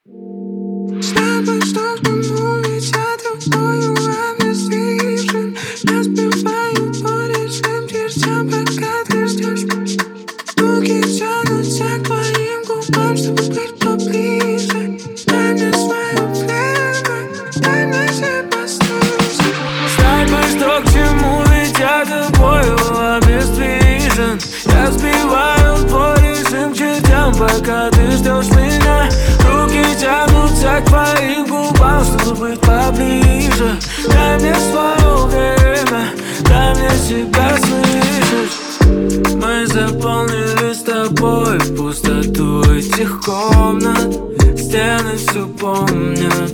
С тобой сложно мувить, я тобою обездвижен. Я сбиваю по режим дерзя, пока ты ждешь. Руки тянутся к твоим губам, чтобы быть поближе. Дай мне свое время, дай мне себя слышать. Знать бы, что к чему, ведь я тобою обездвижен. Я сбиваю по режим чертям, пока ты ждешь меня. Руки тянутся к твоим губам, чтобы быть поближе. Дай мне свое время, дай мне себя слышать. Мы заполнили с тобой пустоту этих комнат. Стены все помнят.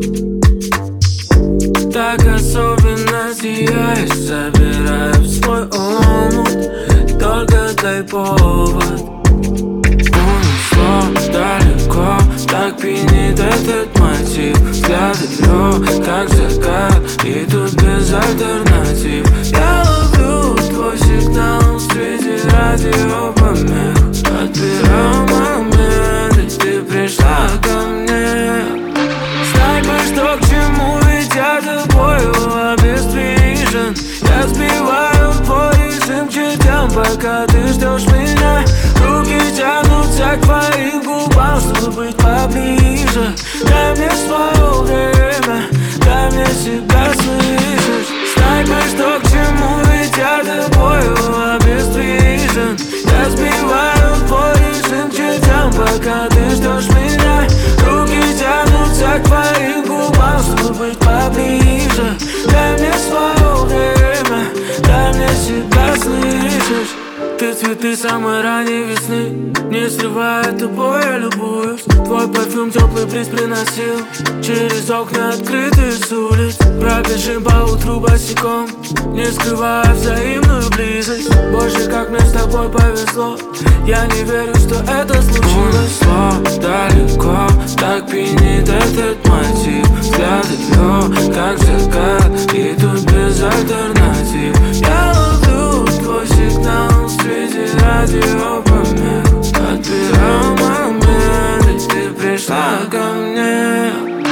Так особенно сияешь, забирая в свой омут. Только дай повод. Унесло далеко, так пьянит этот мотив. Взгляды лёг, как закат, и тут без альтернатив. Я ловлю твой сигнал среди радиопомех. Отбираю момент, и ты пришла ко мне. Знай бы, что к чему, ведь я тобою обездвижен. Я сбиваю по режим чертям, пока ты ждешь меня. Руки тянутся к твоим губам, чтобы быть поближе. Дай мне свое время, дай мне себя слышать. Знай бы, что к чему, ведь я тобою обездвижен. Я сбиваю по режим чертям, пока ты ждешь меня. Руки тянутся к твоим губам, чтобы быть поближе. Дай мне свое время, дай мне себя слышать. Ты цветы самой ранней весны, не срывая тобой я любуюсь. Твой парфюм теплый бриз приносил через окна, открытые с улиц. Пробежим по утру босиком, не скрывая взаимную близость. Боже, как мне с тобой повезло, я не верю, что это случилось. Унесло далеко, так пьянит этот мотив. Взгляды лёг, как закат, и тут без альтернатив. Я ловлю твой сигнал среди радиопомех. Отбираю момент, и ты пришла ко мне.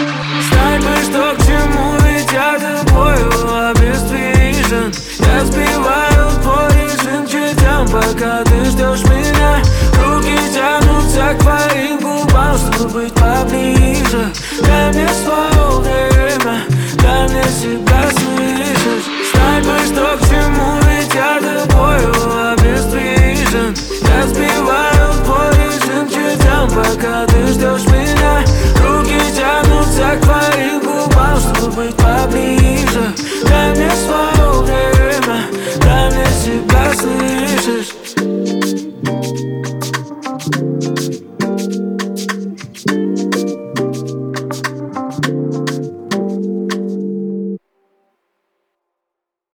Знай бы, что к чему, ведь я тобою обездвижен. Я сбиваю по режим чертям, пока ты ждешь меня. Руки тянутся к твоим губам, чтобы быть поближе. Дай мне свое время, дай мне себя слышать. Знай бы, что к чему, ведь я тобою обездвижен. Я сбиваю по режим чертям, пока ты ждешь меня. Руки тянутся к твоим губам, чтобы быть